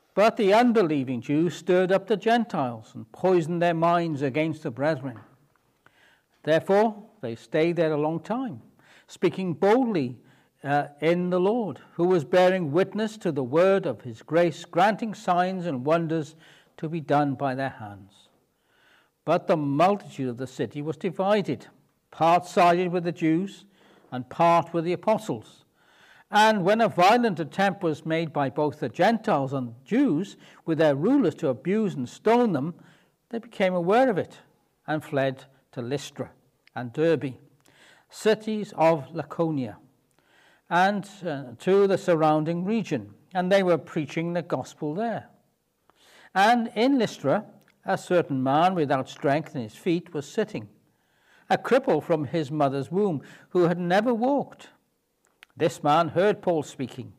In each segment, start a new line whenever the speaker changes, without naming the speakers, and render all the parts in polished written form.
But the unbelieving Jews stirred up the Gentiles and poisoned their minds against the brethren. Therefore, they stayed there a long time, speaking boldly in the Lord, who was bearing witness to the word of his grace, granting signs and wonders to be done by their hands. But the multitude of the city was divided. Part sided with the Jews and part with the apostles. And when a violent attempt was made by both the Gentiles and Jews with their rulers to abuse and stone them, they became aware of it and fled to Lystra and Derbe, cities of Lycaonia, and to the surrounding region. And they were preaching the gospel there. And in Lystra, a certain man without strength in his feet was sitting, a cripple from his mother's womb, who had never walked. This man heard Paul speaking.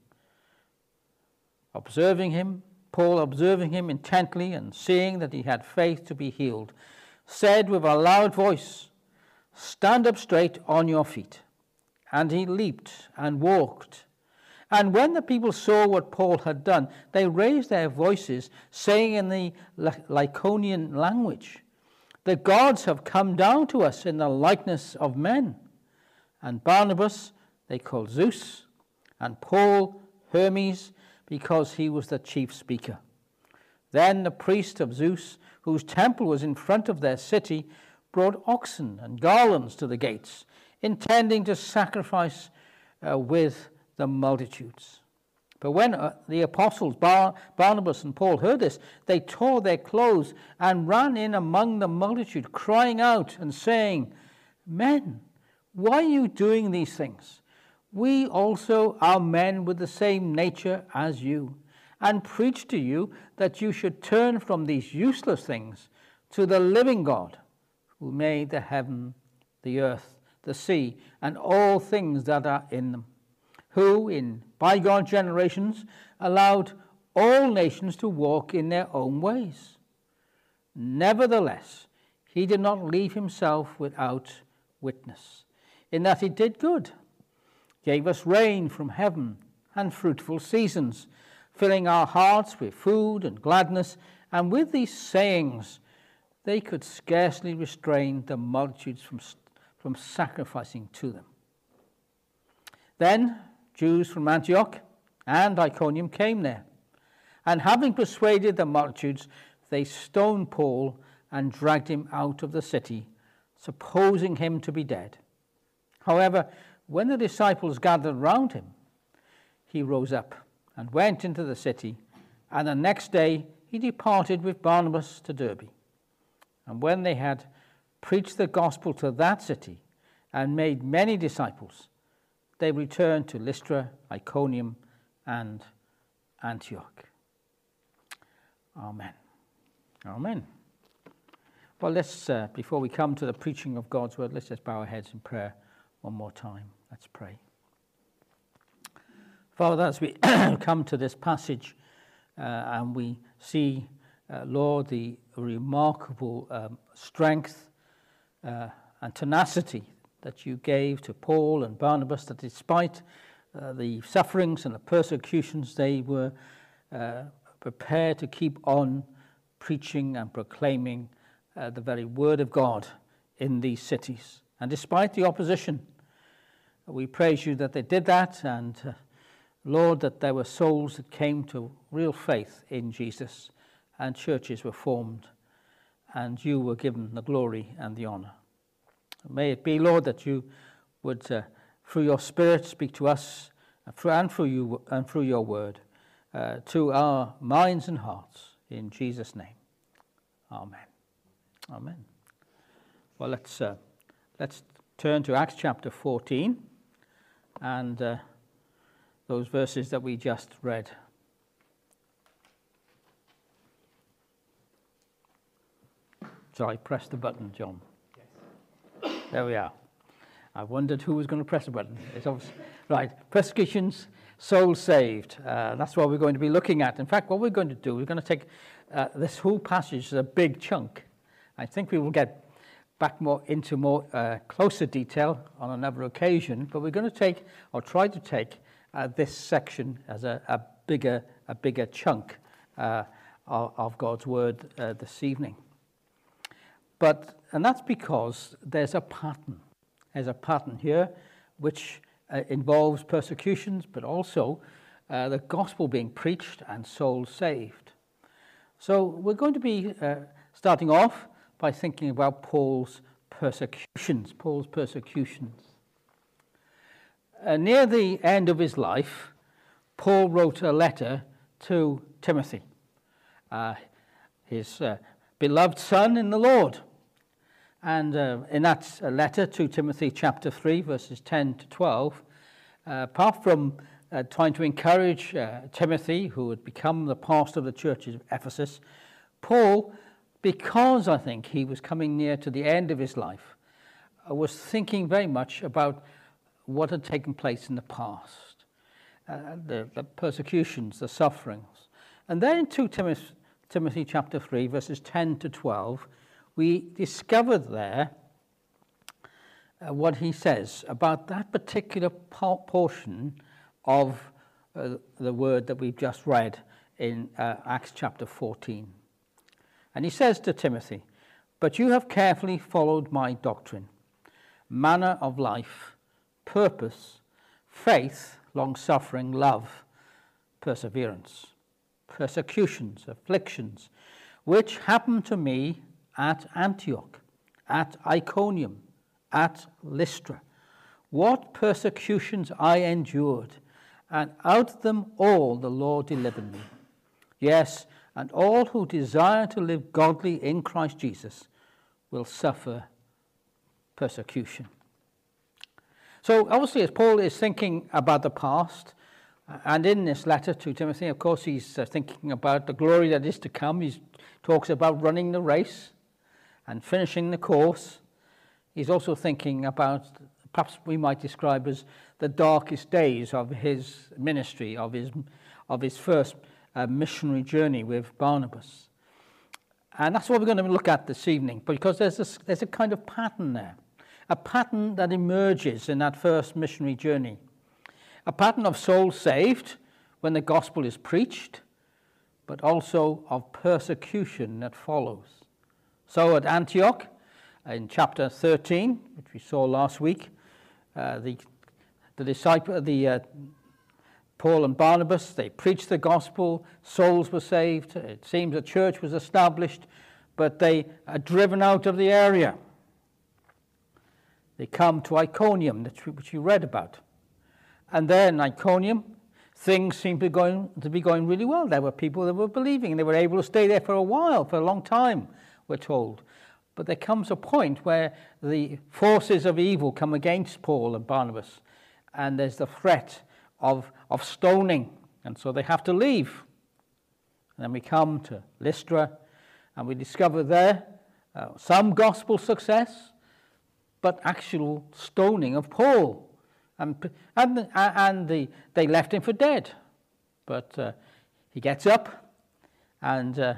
Paul observing him intently and seeing that he had faith to be healed, said with a loud voice, "Stand up straight on your feet." And he leaped and walked. And when the people saw what Paul had done, they raised their voices, saying in the Lycaonian language, "The gods have come down to us in the likeness of men." And Barnabas they called Zeus, and Paul Hermes, because he was the chief speaker. Then the priest of Zeus, whose temple was in front of their city, brought oxen and garlands to the gates, intending to sacrifice with the multitudes. But when the apostles Barnabas and Paul heard this, they tore their clothes and ran in among the multitude, crying out and saying, "Men, why are you doing these things? We also are men with the same nature as you, and preach to you that you should turn from these useless things to the living God, who made the heaven, the earth, the sea, and all things that are in them, who in bygone generations allowed all nations to walk in their own ways. Nevertheless, he did not leave himself without witness, in that he did good, gave us rain from heaven and fruitful seasons, filling our hearts with food and gladness. And with these sayings, they could scarcely restrain the multitudes from sacrificing to them. Then Jews from Antioch and Iconium came there, and having persuaded the multitudes, they stoned Paul and dragged him out of the city, supposing him to be dead. However, when the disciples gathered round him, he rose up and went into the city, and the next day he departed with Barnabas to Derbe. And when they had preached the gospel to that city and made many disciples, they returned to Lystra, Iconium, and Antioch. Amen. Amen. Well, let's, before we come to the preaching of God's word, let's just bow our heads in prayer one more time. Let's pray. Father, as we come to this passage and we see, Lord, the remarkable strength and tenacity that you gave to Paul and Barnabas, that despite the sufferings and the persecutions, they were prepared to keep on preaching and proclaiming the very word of God in these cities. And despite the opposition, we praise you that they did that, and Lord, that there were souls that came to real faith in Jesus, and churches were formed, and you were given the glory and the honor. May it be, Lord, that you would, through your Spirit, speak to us and through your word, to our minds and hearts. In Jesus' name, amen. Amen. Well, let's turn to Acts chapter 14 and those verses that we just read. So I pressed the button, John. Yes. There we are. I wondered who was going to press the button. It's obvious. Right, persecutions, souls saved. That's what we're going to be looking at. In fact, what we're going to do, we're going to take this whole passage as a big chunk. I think we will get back into closer detail on another occasion, but we're going to take, or try to take, this section as a bigger chunk of God's word this evening. And that's because there's a pattern. There's a pattern here which involves persecutions, but also the gospel being preached and souls saved. So we're going to be starting off by thinking about Paul's persecutions. Near the end of his life, Paul wrote a letter to Timothy, his beloved son in the Lord. And in that letter to Timothy, chapter 3, verses 10 to 12, apart from trying to encourage Timothy, who had become the pastor of the church of Ephesus, Paul, because I think he was coming near to the end of his life, was thinking very much about what had taken place in the past, the persecutions, the sufferings. And then in 2 Timothy chapter 3, verses 10 to 12, we discovered there what he says about that particular portion of the word that we've just read in Acts chapter 14. And he says to Timothy, "But you have carefully followed my doctrine, manner of life, purpose, faith, long-suffering, love, perseverance, persecutions, afflictions, which happened to me at Antioch, at Iconium, at Lystra. What persecutions I endured, and out of them all the Lord delivered me. Yes, and all who desire to live godly in Christ Jesus will suffer persecution." So obviously, as Paul is thinking about the past, and in this letter to Timothy, of course, he's thinking about the glory that is to come. He talks about running the race and finishing the course. He's also thinking about, perhaps we might describe as the darkest days of his ministry, of his first missionary journey with Barnabas. And that's what we're going to look at this evening, because there's a kind of pattern there, a pattern that emerges in that first missionary journey, a pattern of souls saved when the gospel is preached, but also of persecution that follows. So at Antioch, in chapter 13, which we saw last week, Paul and Barnabas, they preached the gospel, souls were saved, it seems a church was established, but they are driven out of the area. They come to Iconium, which you read about. And there in Iconium, things seemed to be going really well. There were people that were believing, and they were able to stay there for a while, for a long time, we're told. But there comes a point where the forces of evil come against Paul and Barnabas, and there's the threat of stoning, and so they have to leave. And then we come to Lystra, and we discover there some gospel success, but actual stoning of Paul. And they left him for dead. But he gets up, and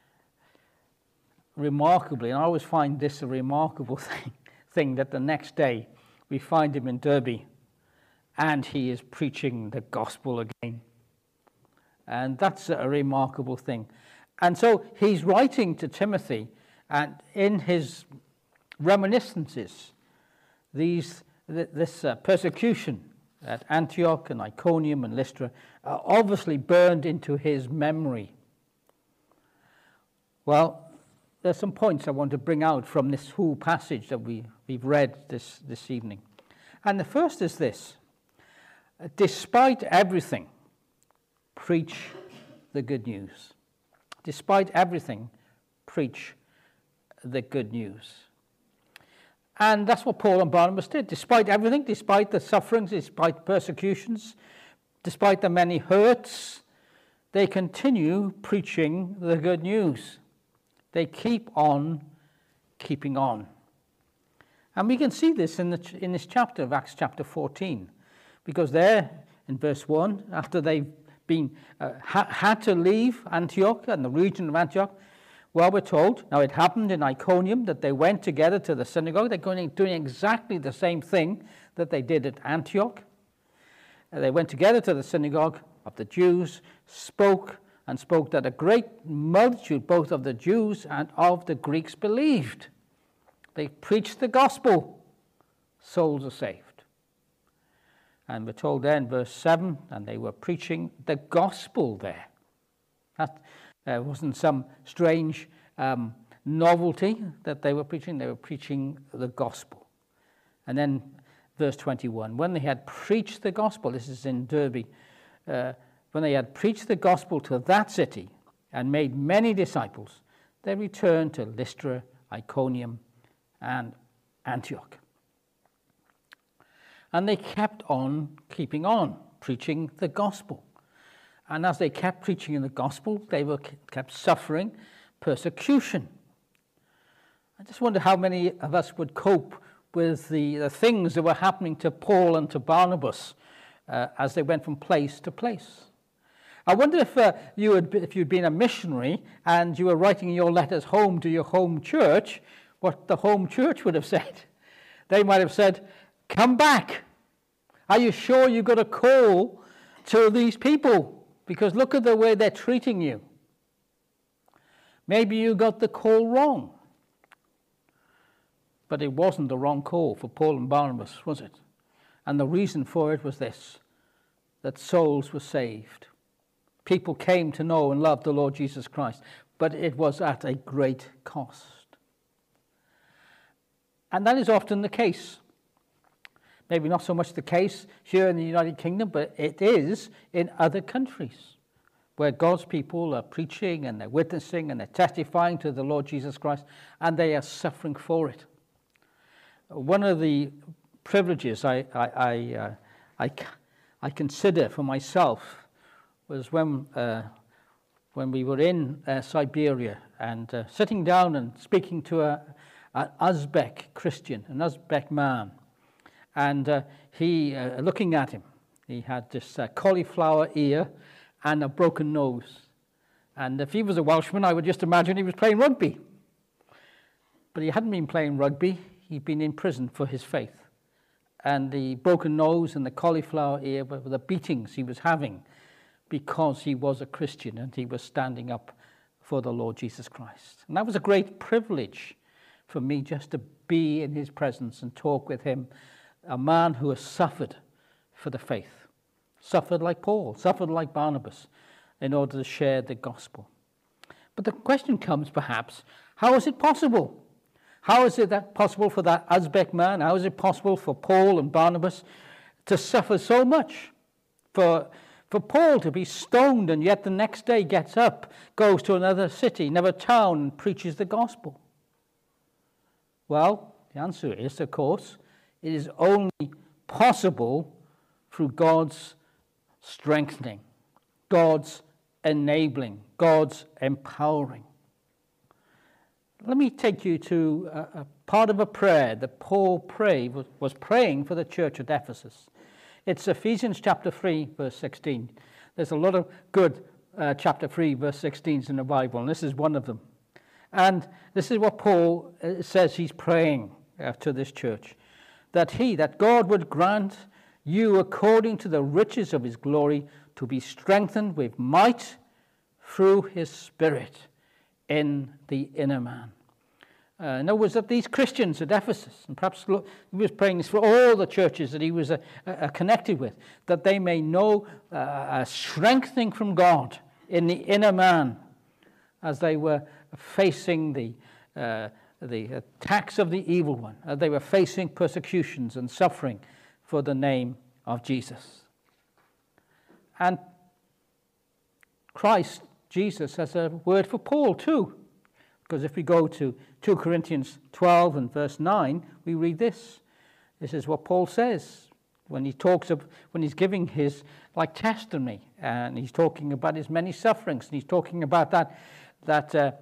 remarkably, and I always find this a remarkable thing, that the next day we find him in Derby, and he is preaching the gospel again. And that's a remarkable thing. And so he's writing to Timothy, and in his reminiscences, this persecution at Antioch and Iconium and Lystra are obviously burned into his memory. Well, there's some points I want to bring out from this whole passage that we've read this evening. And the first is this: despite everything, preach the good news. Despite everything, preach the good news. And that's what Paul and Barnabas did. Despite everything, despite the sufferings, despite persecutions, despite the many hurts, they continue preaching the good news. They keep on keeping on. And we can see this in this chapter of Acts chapter 14, because there in verse 1, after they've been had to leave Antioch and the region of Antioch, well, we're told, now it happened in Iconium that they went together to the synagogue. They're doing exactly the same thing that they did at Antioch. They went together to the synagogue of the Jews, spoke and spoke that a great multitude, both of the Jews and of the Greeks, believed. They preached the gospel. Souls are saved. And we're told then, verse 7, and they were preaching the gospel there. That wasn't some strange novelty that they were preaching. They were preaching the gospel. And then verse 21, when they had preached the gospel, this is in Derby, when they had preached the gospel to that city and made many disciples, they returned to Lystra, Iconium, and Antioch. And they kept on keeping on preaching the gospel. And as they kept preaching the gospel, they kept suffering persecution. I just wonder how many of us would cope with the things that were happening to Paul and to Barnabas as they went from place to place. I wonder if you'd been a missionary and you were writing your letters home to your home church, what the home church would have said. They might have said, "Come back. Are you sure you got a call to these people? Because look at the way they're treating you." Maybe you got the call wrong. But it wasn't the wrong call for Paul and Barnabas, was it? And the reason for it was this, that souls were saved. People came to know and love the Lord Jesus Christ, but it was at a great cost. And that is often the case. Maybe not so much the case here in the United Kingdom, but it is in other countries where God's people are preaching and they're witnessing and they're testifying to the Lord Jesus Christ, and they are suffering for it. One of the privileges I consider for myself was when we were in Siberia and sitting down and speaking to an Uzbek Christian, an Uzbek man, and he looking at him, he had this cauliflower ear and a broken nose. And if he was a Welshman, I would just imagine he was playing rugby. But he hadn't been playing rugby. He'd been in prison for his faith. And the broken nose and the cauliflower ear were the beatings he was having because he was a Christian and he was standing up for the Lord Jesus Christ. And that was a great privilege for me just to be in his presence and talk with him, a man who has suffered for the faith, suffered like Paul, suffered like Barnabas, in order to share the gospel. But the question comes perhaps, how is it possible? How is it that possible for that Uzbek man? How is it possible for Paul and Barnabas to suffer so much? For Paul to be stoned and yet the next day gets up, goes to another city, another town, and preaches the gospel? Well, the answer is, of course, it is only possible through God's strengthening, God's enabling, God's empowering. Let me take you to a part of a prayer that Paul was praying for the church at Ephesus. It's Ephesians chapter 3, verse 16. There's a lot of good chapter 3, verse 16s in the Bible, and this is one of them. And this is what Paul says he's praying to this church, that God would grant you, according to the riches of his glory, to be strengthened with might through his Spirit in the inner man. In other words, that these Christians at Ephesus, and perhaps he was praying this for all the churches that he was connected with, that they may know a strengthening from God in the inner man as they were facing the attacks of the evil one, as they were facing persecutions and suffering for the name of Jesus. And Christ, Jesus, has a word for Paul too. Because if we go to 2 Corinthians 12 and verse 9, we read this. This is what Paul says when he's giving his testimony, and he's talking about his many sufferings, and he's talking about that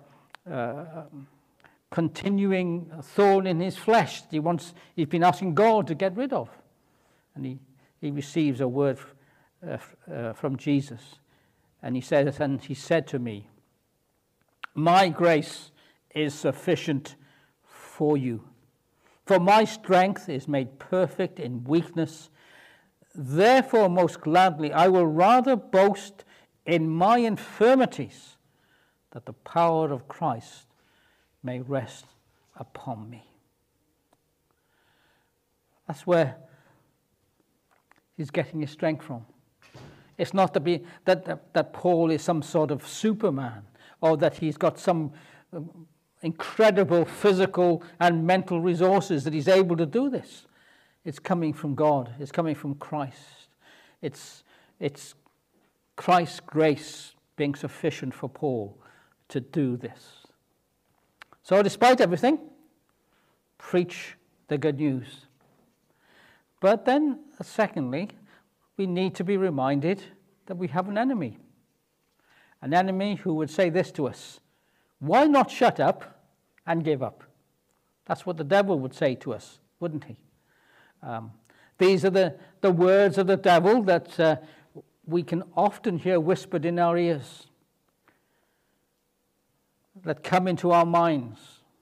continuing thorn in his flesh that he's been asking God to get rid of. And he receives a word from Jesus. And he says, and he said to me, "My grace is sufficient for you, for my strength is made perfect in weakness. Therefore, most gladly, I will rather boast in my infirmities, that the power of Christ may rest upon me. That's where he's getting his strength from. It's not that Paul is some sort of Superman, or that he's got some incredible physical and mental resources that he's able to do this. It's coming from God. It's coming from Christ. It's Christ's grace being sufficient for Paul to do this. So despite everything, preach the good news. But then, secondly, we need to be reminded that we have an enemy. An enemy who would say this to us: why not shut up and give up? That's what the devil would say to us, wouldn't he? These are the words of the devil that we can often hear whispered in our ears, that come into our minds,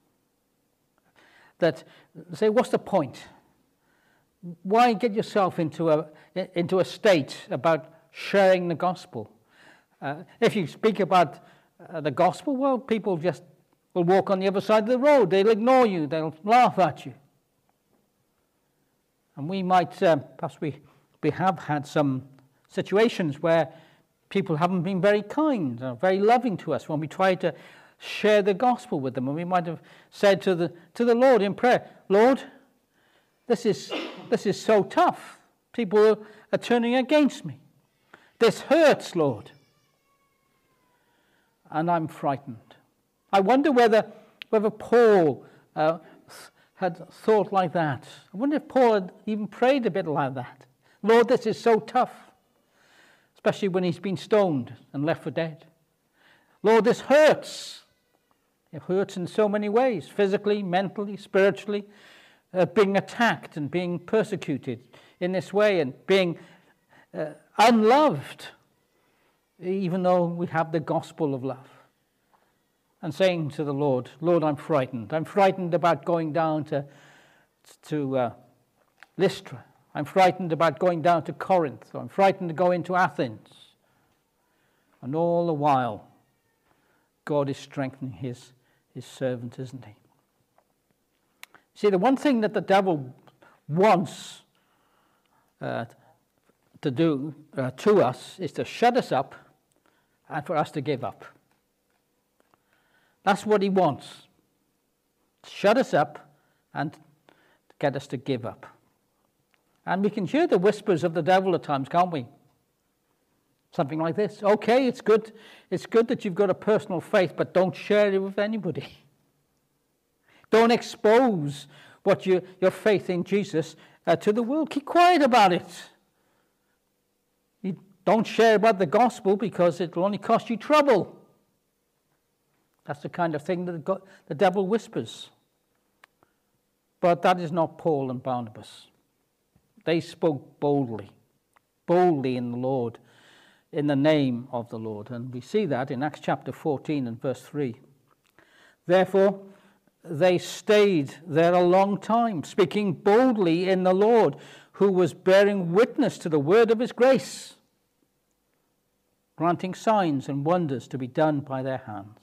that say, what's the point? Why get yourself into a state about sharing the gospel? If you speak about the gospel, well, people just will walk on the other side of the road. They'll ignore you. They'll laugh at you. And we might, perhaps we have had some situations where people haven't been very kind or very loving to us when we try to share the gospel with them. And we might have said to the Lord in prayer, Lord, this is so tough. People are turning against me. This hurts, Lord. And I'm frightened. I wonder whether Paul had thought like that. I wonder if Paul had even prayed a bit like that. Lord, this is so tough, especially when he's been stoned and left for dead. Lord, this hurts. It hurts in so many ways, physically, mentally, spiritually, being attacked and being persecuted in this way and being unloved, even though we have the gospel of love. And saying to the Lord, Lord, I'm frightened. I'm frightened about going down to Lystra. I'm frightened about going down to Corinth. I'm frightened to go into Athens. And all the while, God is strengthening his servant, isn't he? See, the one thing that the devil wants to do to us is to shut us up and for us to give up. That's what he wants. Shut us up and get us to give up. And we can hear the whispers of the devil at times, can't we? Something like this. Okay, it's good that you've got a personal faith, but don't share it with anybody. Don't expose what your faith in Jesus to the world. Keep quiet about it. You don't share about the gospel because it will only cost you trouble. That's the kind of thing that the devil whispers. But that is not Paul and Barnabas. They spoke boldly in the Lord, in the name of the Lord. And we see that in Acts chapter 14 and verse 3. Therefore, they stayed there a long time, speaking boldly in the Lord, who was bearing witness to the word of his grace, granting signs and wonders to be done by their hands.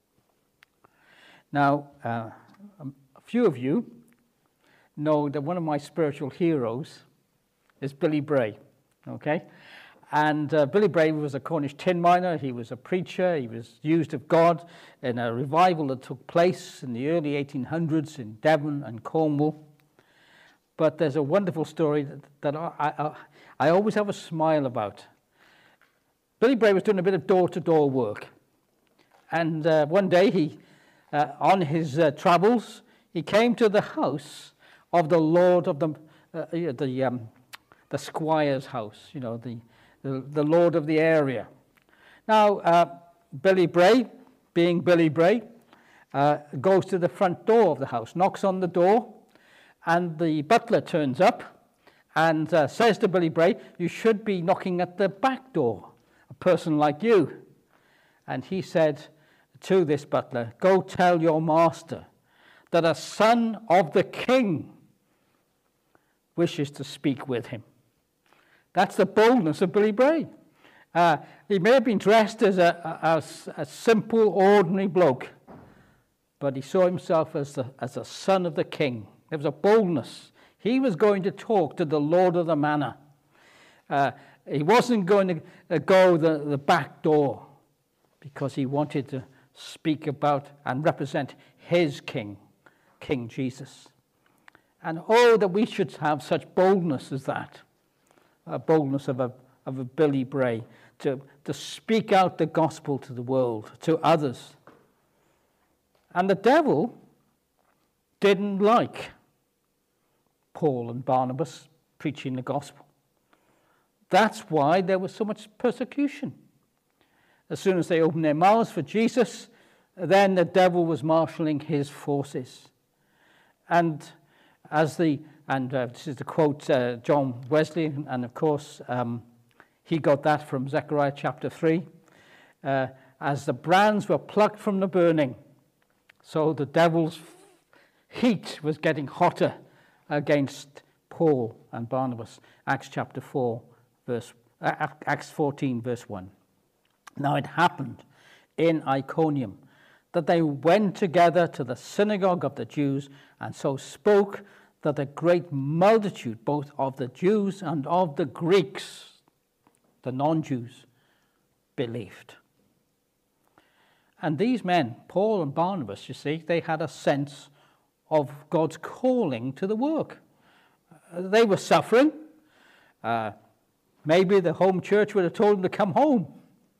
Now, a few of you know that one of my spiritual heroes is Billy Bray, okay? And Billy Bray was a Cornish tin miner. He was a preacher. He was used of God in a revival that took place in the early 1800s in Devon and Cornwall. But there's a wonderful story that I always have a smile about. Billy Bray was doing a bit of door-to-door work. And one day he, on his travels, he came to the house of the lord of the squire's house, you know, the lord of the area. Now, Billy Bray, being Billy Bray, goes to the front door of the house, knocks on the door, and the butler turns up and says to Billy Bray, "You should be knocking at the back door, a person like you." And he said to this butler, "Go tell your master that a son of the king wishes to speak with him." That's the boldness of Billy Bray. He may have been dressed as a simple, ordinary bloke, but he saw himself as a son of the king. There was a boldness. He was going to talk to the Lord of the Manor. He wasn't going to go the back door, because he wanted to speak about and represent his king, King Jesus. And oh, that we should have such boldness as that, a boldness of a Billy Bray, to speak out the gospel to the world, to others. And the devil didn't like Paul and Barnabas preaching the gospel. That's why there was so much persecution. As soon as they opened their mouths for Jesus, then the devil was marshalling his forces. And this is to quote John Wesley, and of course he got that from Zechariah chapter 3, as the brands were plucked from the burning, so the devil's heat was getting hotter against Paul and Barnabas. Acts 14, verse 1. Now it happened in Iconium that they went together to the synagogue of the Jews, and so spoke, that a great multitude, both of the Jews and of the Greeks, the non-Jews, believed. And these men, Paul and Barnabas, you see, they had a sense of God's calling to the work. They were suffering. Maybe the home church would have told them to come home.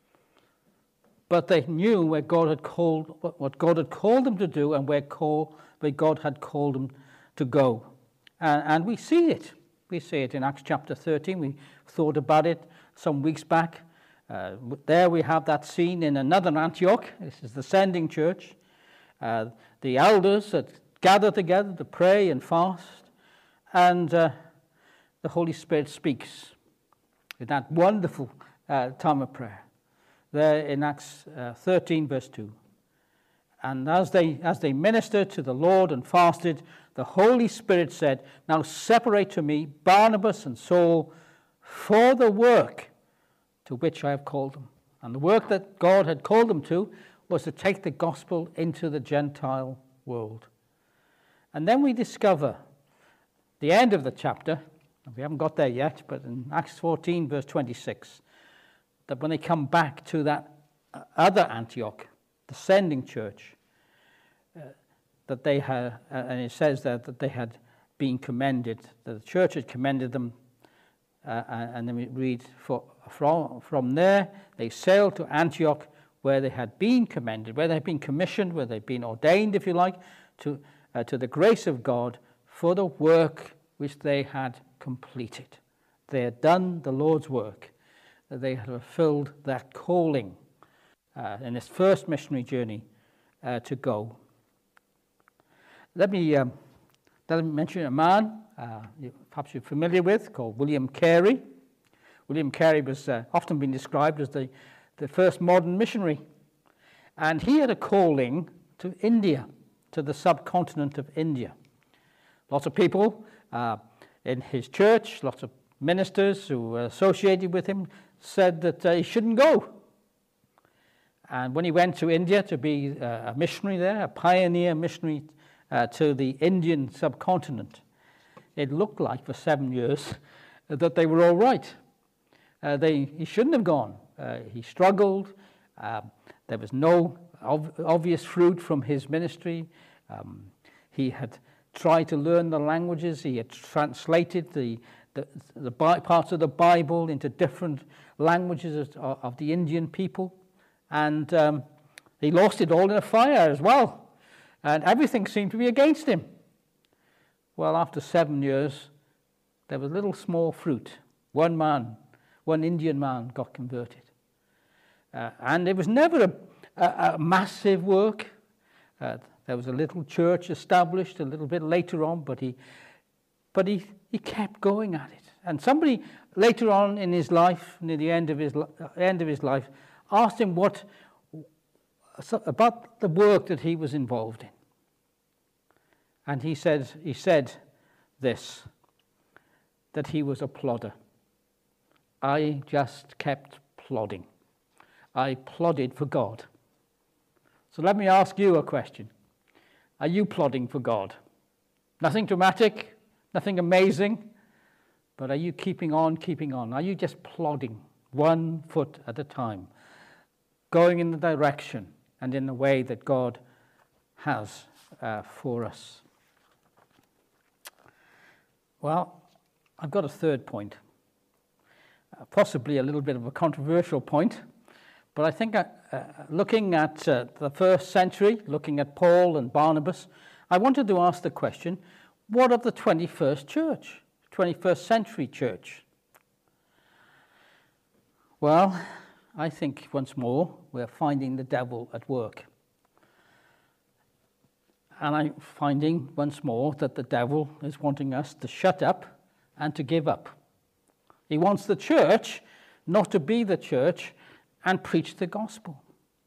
But they knew what God had called them to do, and where God had called them to go. And we see it. We see it in Acts chapter 13. We thought about it some weeks back. There we have that scene in another Antioch. This is the sending church. The elders had gathered together to pray and fast. And the Holy Spirit speaks in that wonderful time of prayer. There in Acts 13, verse 2. And as they ministered to the Lord and fasted, the Holy Spirit said, "Now separate to me Barnabas and Saul for the work to which I have called them." And the work that God had called them to was to take the gospel into the Gentile world. And then we discover the end of the chapter, and we haven't got there yet, but in Acts 14, verse 26, that when they come back to that other Antioch, the sending church, that they had, and it says that they had been commended, that the church had commended them, and then we read, from there they sailed to Antioch, where they had been commended, where they had been commissioned, where they'd been ordained, if you like, to the grace of God for the work which they had completed. They had done the Lord's work. They had fulfilled that calling in this first missionary journey to go. Let me mention a man perhaps you're familiar with, called William Carey. William Carey was often been described as the first modern missionary. And he had a calling to India, to the subcontinent of India. Lots of people in his church, lots of ministers who were associated with him said that he shouldn't go. And when he went to India to be a missionary there, a pioneer missionary to the Indian subcontinent, it looked like for 7 years that they were all right. He shouldn't have gone. He struggled. There was no obvious fruit from his ministry. He had tried to learn the languages. He had translated the parts of the Bible into different languages of the Indian people. And he lost it all in a fire as well. And everything seemed to be against him. Well, after 7 years, there was little small fruit. One Indian man got converted. And it was never a massive work. There was a little church established a little bit later on, but he kept going at it. And somebody later on in his life, near the end of his life, asked him about the work that he was involved in. And he said this, that he was a plodder. I just kept plodding. I plodded for God. So let me ask you a question. Are you plodding for God? Nothing dramatic, nothing amazing, but are you keeping on, keeping on? Are you just plodding 1 foot at a time, going in the direction and in the way that God has for us? Well, I've got a third point, possibly a little bit of a controversial point, but I think looking at the first century, looking at Paul and Barnabas, I wanted to ask the question, what of the 21st church, 21st century church? Well, I think once more we're finding the devil at work. And I'm finding once more that the devil is wanting us to shut up and to give up. He wants the church not to be the church and preach the gospel.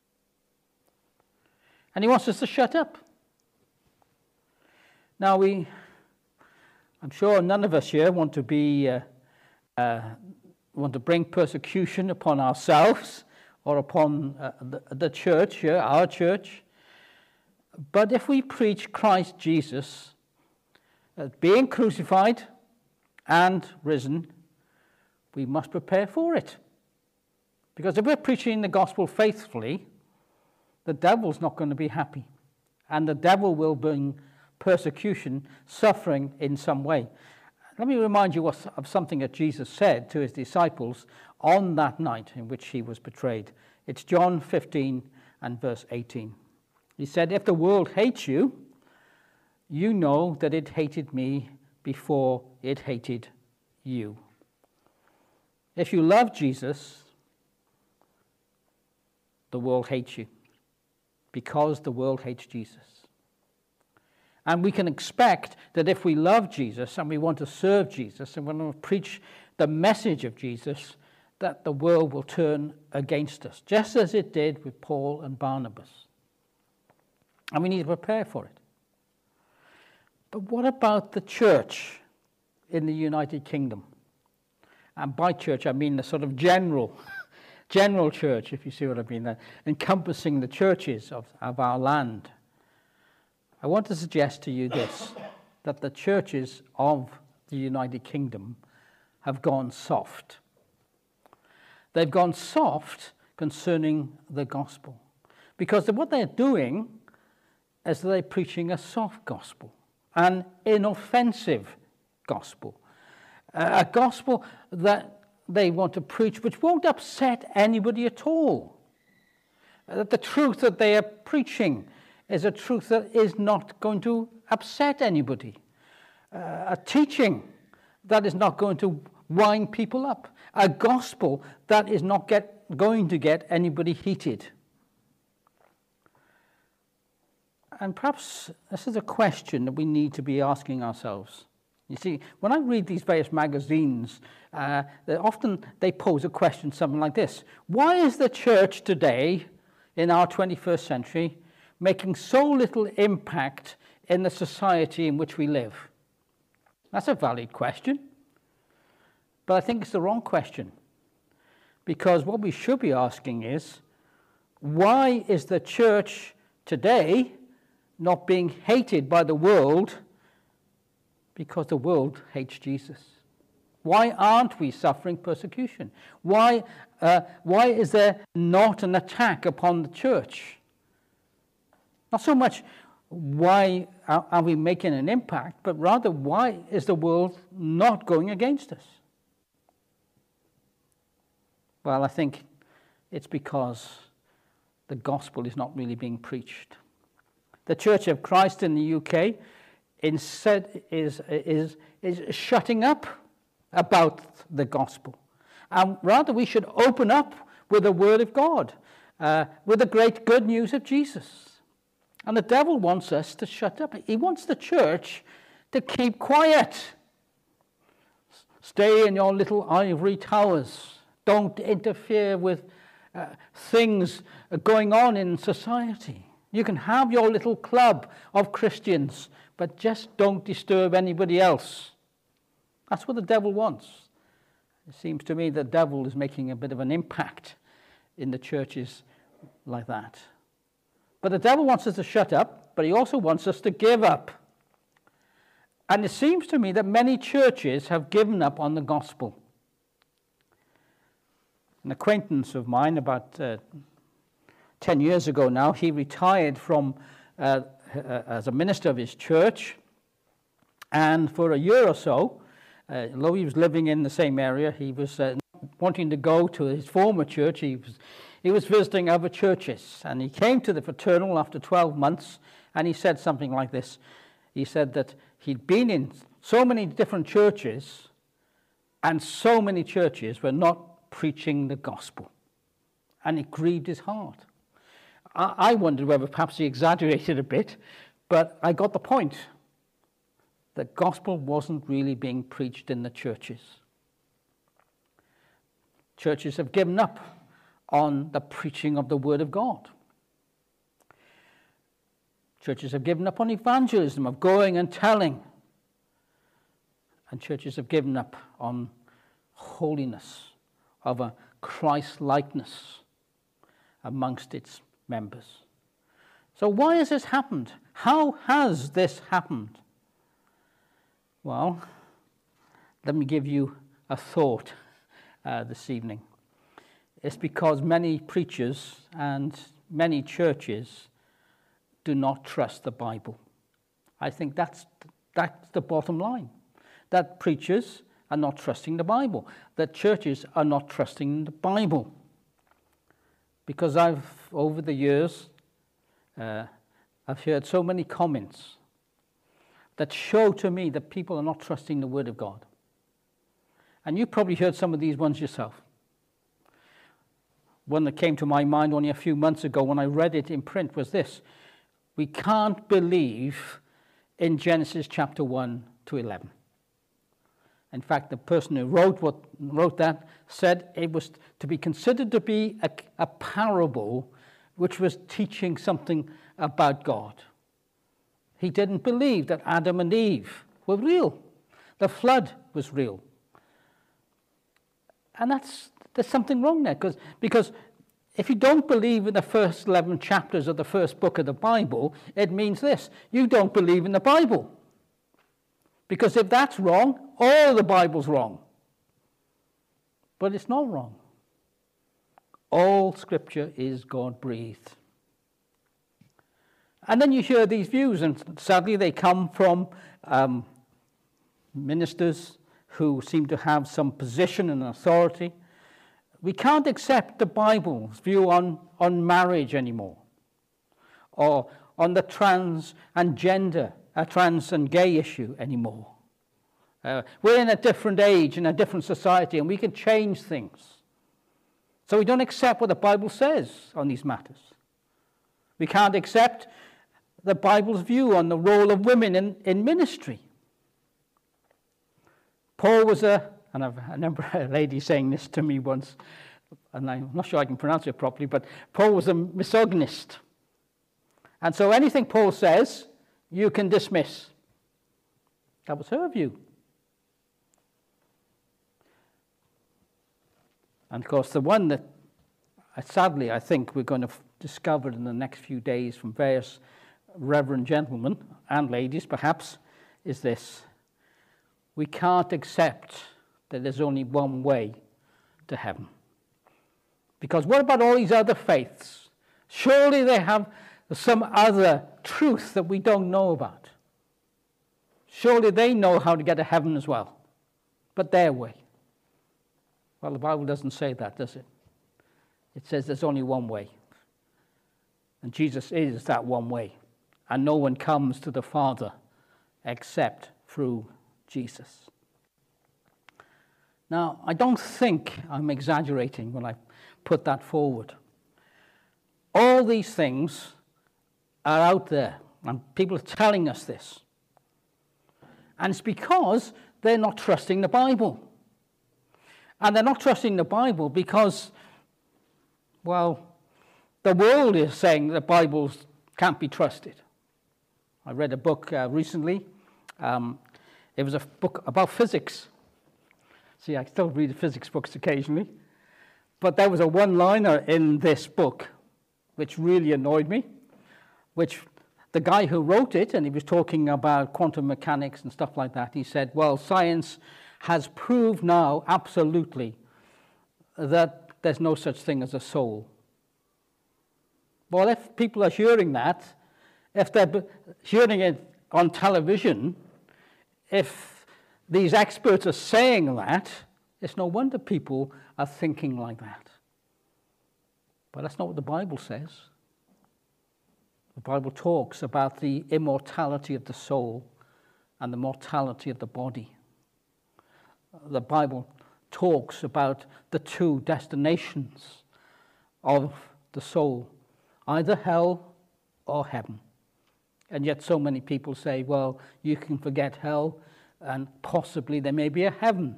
And he wants us to shut up. Now I'm sure none of us here want to bring persecution upon ourselves or upon the church here, our church. But if we preach Christ Jesus being crucified and risen, we must prepare for it. Because if we're preaching the gospel faithfully, the devil's not going to be happy. And the devil will bring persecution, suffering in some way. Let me remind you of something that Jesus said to his disciples on that night in which he was betrayed. It's John 15 and verse 18. He said, if the world hates you, you know that it hated me before it hated you. If you love Jesus, the world hates you because the world hates Jesus. And we can expect that if we love Jesus and we want to serve Jesus and we want to preach the message of Jesus, that the world will turn against us, just as it did with Paul and Barnabas. And we need to prepare for it. But what about the church in the United Kingdom? And by church, I mean the sort of general church, if you see what I mean, encompassing the churches of our land. I want to suggest to you this, that the churches of the United Kingdom have gone soft. They've gone soft concerning the gospel. Because what they're doing is they're preaching a soft gospel, an inoffensive gospel, a gospel that they want to preach which won't upset anybody at all. The truth that they are preaching is a truth that is not going to upset anybody. A teaching that is not going to wind people up. A gospel that is not going to get anybody heated. And perhaps this is a question that we need to be asking ourselves. You see, when I read these various magazines, often they pose a question something like this. Why is the church today, in our 21st century, making so little impact in the society in which we live? That's a valid question. But I think it's the wrong question. Because what we should be asking is, why is the church today not being hated by the world? Because the world hates Jesus. Why aren't we suffering persecution? Why is there not an attack upon the church? Not so much why are we making an impact, but rather why is the world not going against us? Well, I think it's because the gospel is not really being preached. The Church of Christ in the UK instead is shutting up about the gospel. And rather we should open up with the word of God, with the great good news of Jesus. And the devil wants us to shut up. He wants the church to keep quiet. Stay in your little ivory towers. Don't interfere with things going on in society. You can have your little club of Christians, but just don't disturb anybody else. That's what the devil wants. It seems to me the devil is making a bit of an impact in the churches like that. But the devil wants us to shut up, but he also wants us to give up. And it seems to me that many churches have given up on the gospel. An acquaintance of mine, about 10 years ago now, he retired from as a minister of his church, and for a year or so, although he was living in the same area, he was wanting to go to his former church. He was visiting other churches, and he came to the Fraternal after 12 months, and he said something like this. He said that he'd been in so many different churches, and so many churches were not preaching the gospel, and it grieved his heart. I wondered whether perhaps he exaggerated a bit, but I got the point. The gospel wasn't really being preached in the churches. Churches have given up on the preaching of the Word of God. Churches have given up on evangelism, of going and telling. And churches have given up on holiness, of a Christ-likeness amongst its members. So why has this happened? How has this happened? Well, let me give you a thought this evening. It's because many preachers and many churches do not trust the Bible. I think that's the bottom line. That preachers are not trusting the Bible. That churches are not trusting the Bible. Because over the years, I've heard so many comments that show to me that people are not trusting the Word of God. And you probably heard some of these ones yourself. One that came to my mind only a few months ago when I read it in print was this: we can't believe in Genesis chapter 1 to 11. In fact, the person who wrote that said it was to be considered to be a parable which was teaching something about God. He didn't believe that Adam and Eve were real. The flood was real. And there's something wrong there, because if you don't believe in the first 11 chapters of the first book of the Bible, it means this: you don't believe in the Bible. Because if that's wrong, all the Bible's wrong. But it's not wrong. All Scripture is God-breathed. And then you hear these views, and sadly they come from ministers who seem to have some position and authority. We can't accept the Bible's view on marriage anymore, or on the trans and gay issue anymore. We're in a different age, in a different society, and we can change things. So we don't accept what the Bible says on these matters. We can't accept the Bible's view on the role of women in ministry. Paul was and I remember a lady saying this to me once, and I'm not sure I can pronounce it properly, but Paul was a misogynist. And so anything Paul says, you can dismiss. That was her view. And of course, the one that sadly I think we're going to discover in the next few days from various reverend gentlemen and ladies perhaps is this: we can't accept that there's only one way to heaven. Because what about all these other faiths? Surely they have some other truth that we don't know about. Surely they know how to get to heaven as well, but their way. Well, the Bible doesn't say that, does it? It says there's only one way. And Jesus is that one way. And no one comes to the Father except through Jesus. Now, I don't think I'm exaggerating when I put that forward. All these things are out there, and people are telling us this. And it's because they're not trusting the Bible. And they're not trusting the Bible because, well, the world is saying the Bible can't be trusted. I read a book recently. It was a book about physics. See, I still read physics books occasionally. But there was a one-liner in this book which really annoyed me, which the guy who wrote it, and he was talking about quantum mechanics and stuff like that, he said, well, science has proved now absolutely that there's no such thing as a soul. Well, if people are hearing that, if they're hearing it on television, if these experts are saying that, it's no wonder people are thinking like that. But that's not what the Bible says. The Bible talks about the immortality of the soul and the mortality of the body. The Bible talks about the two destinations of the soul, either hell or heaven. And yet so many people say, well, you can forget hell and possibly there may be a heaven.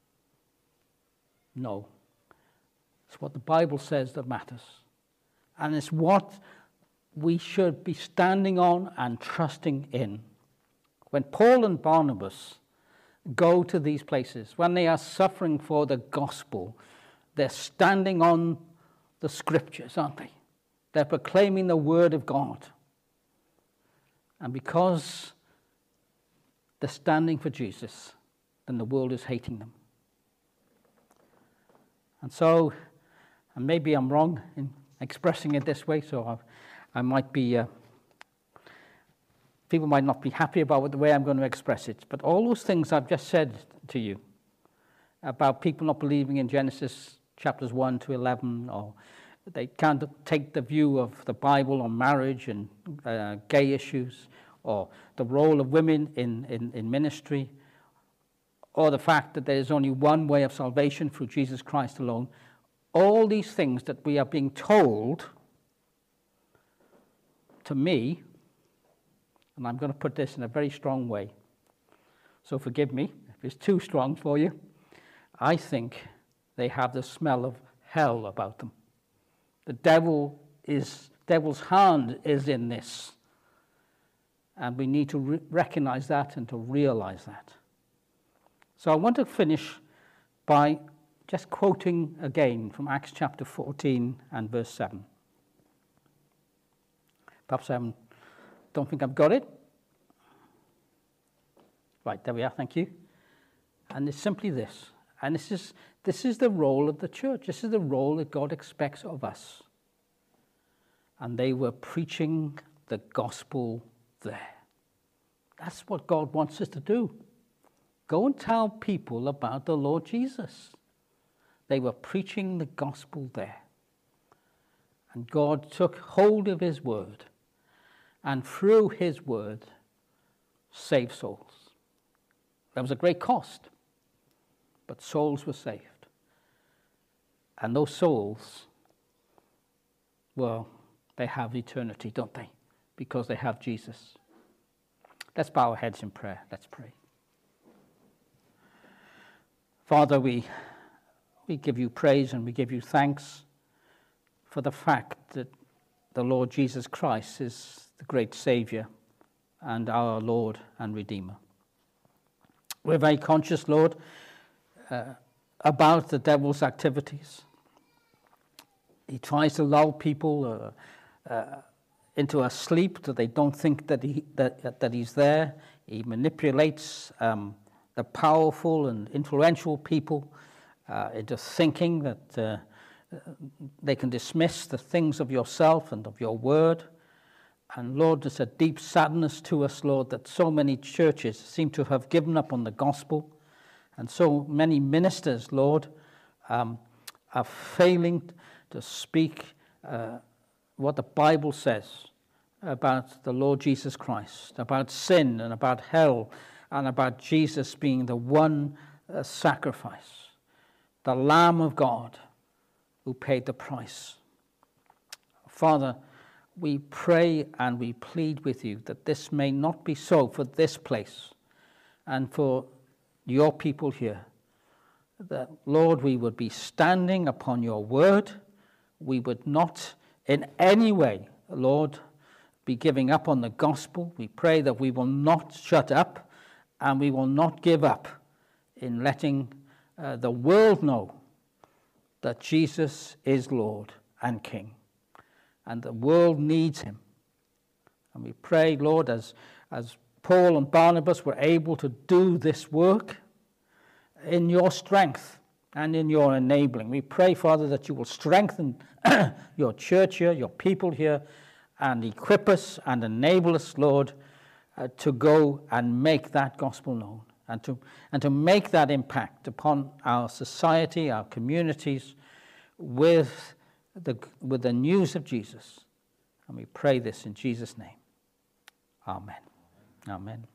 No. It's what the Bible says that matters. And it's what we should be standing on and trusting in. When Paul and Barnabas go to these places, when they are suffering for the gospel, they're standing on the scriptures, aren't they? They're proclaiming the word of God. And because they're standing for Jesus, then the world is hating them. And so, and maybe I'm wrong in expressing it this way, so I might be, people might not be happy about the way I'm going to express it, but all those things I've just said to you about people not believing in Genesis chapters 1 to 11, or they can't take the view of the Bible on marriage and gay issues, or the role of women in ministry, or the fact that there is only one way of salvation through Jesus Christ alone. All these things that we are being told, to me, and I'm going to put this in a very strong way, so forgive me if it's too strong for you, I think they have the smell of hell about them. The devil's hand is in this. And we need to recognize that and to realize that. So I want to finish by just quoting again from Acts chapter 14 and verse 7. Perhaps I don't think I've got it. Right, there we are, thank you. And it's simply this. And this is the role of the church. This is the role that God expects of us. And they were preaching the gospel there. That's what God wants us to do. Go and tell people about the Lord Jesus. They were preaching the gospel there. And God took hold of his word, and through his word saved souls. There was a great cost, but souls were saved. And those souls, well, they have eternity, don't they? Because they have Jesus. Let's bow our heads in prayer. Let's pray. Father, we give you praise and we give you thanks for the fact that the Lord Jesus Christ is the great Savior and our Lord and Redeemer. We're very conscious, Lord, about the devil's activities. He tries to lull people into a sleep that they don't think that he's there. He manipulates the powerful and influential people into thinking that they can dismiss the things of yourself and of your word. And Lord, there's a deep sadness to us, Lord, that so many churches seem to have given up on the gospel, and so many ministers, Lord, are failing to speak what the Bible says about the Lord Jesus Christ, about sin and about hell, and about Jesus being the one sacrifice, the Lamb of God who paid the price. Father, we pray and we plead with you that this may not be so for this place and for your people here. That, Lord, we would be standing upon your word. We would not in any way, Lord, be giving up on the gospel. We pray that we will not shut up and we will not give up in letting the world know that Jesus is Lord and King, and the world needs him. And we pray, Lord, as Paul and Barnabas were able to do this work in your strength and in your enabling. We pray, Father, that you will strengthen your church here, your people here, and equip us and enable us, Lord, to go and make that gospel known, and to make that impact upon our society, our communities, with the news of Jesus. And we pray this in Jesus' name. Amen. Amen.